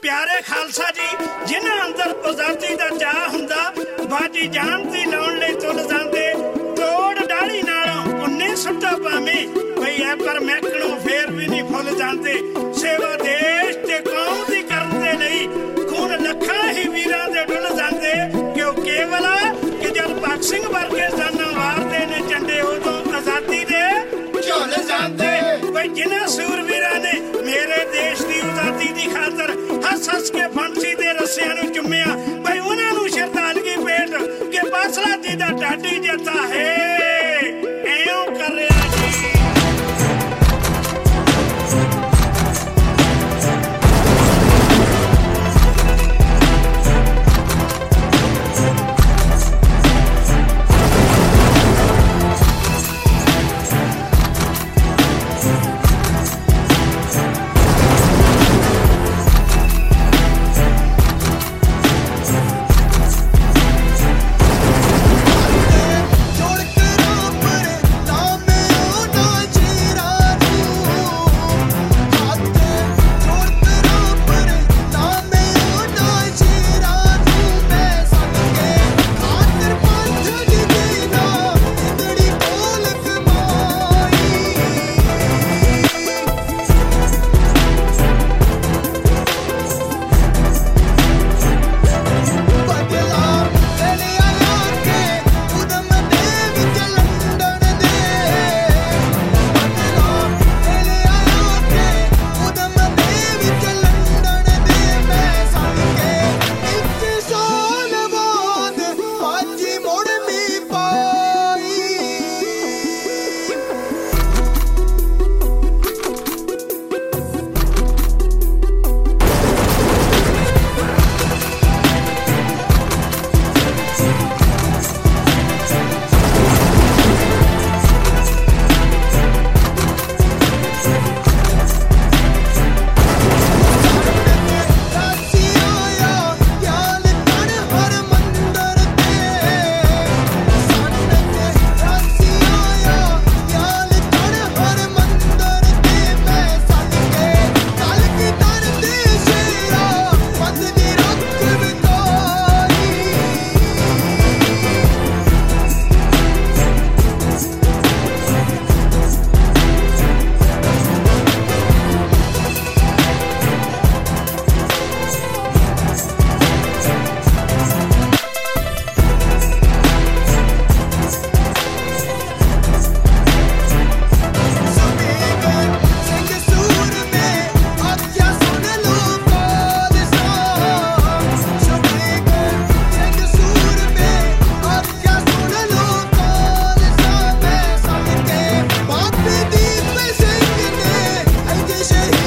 ਪਿਆਰੇ ਖਾਲਸਾ ਜੀ, ਜਿਨ੍ਹਾਂ ਅੰਦਰ ਆਜ਼ਾਦੀ ਦਾ ਚਾਹ ਹੁੰਦਾ, ਬਾਜੀ ਜਾਨ ਦੀ ਲਾਉਣ ਲਈ ਤੁਲ ਜਾਂਦੇ, ਤੋੜ ਡਾਲੀ ਨਾਲੋਂ ਉਨੇ ਸੁੱਟਾ ਭਾਵੇਂ ਬਈ ਐ ਪਰ ਮਹਿਕਣੋਂ ਫੇਰ ਵੀ ਨਹੀਂ ਫੁੱਲ ਜਾਂਦੇ। ਸੇਵਾ ਦੇਸ਼ ਤੇ ਕੌਮ ਦੀ ਕਰਨ ਦੇ ਲਈ ਖੂਨ ਲੱਖਾਂ ਹੀ ਵੀਰਾਂ ਦੇ ਡੁੱਲ ਜਾਂਦੇ, ਕਿਉਂ ਕੇਵਲ ਕਿ ਜਦ ਭਗਤ ਸਿੰਘ ਵਰਗੇ ਜਾਨਾਂ ਵਾਰਦੇ ਨੇ ਝੰਡੇ, ਉਦੋਂ ਆਜ਼ਾਦੀ ਦੇ ਝੁੱਲ ਜਾਂਦੇ। ਬਈ ਜਿਨ੍ਹਾਂ ਸੂਰਵੀਰਾਂ ਨੇ ਮੇਰੇ ਦੇਸ਼ ਦੀ ਆਜ਼ਾਦੀ ਦੀ ਖਾਤਰ ਹੱਸ ਕੇ ਫਾਂਸੀ ਦੇ ਰੱਸਿਆਂ ਨੂੰ ਚੁੰਮਿਆ, ਬਈ ਉਹਨਾਂ ਨੂੰ ਸ਼ਰਧਾਂਜਲੀ ਭੇਟ ਕਿ ਬਾਸਲਾ ਜੀ ਦਾ ਢਾਡੀ ਜੱਥਾ ਹੈ ਐਂ ਕਰ ਰਿਹਾ ਜੀ। शहीद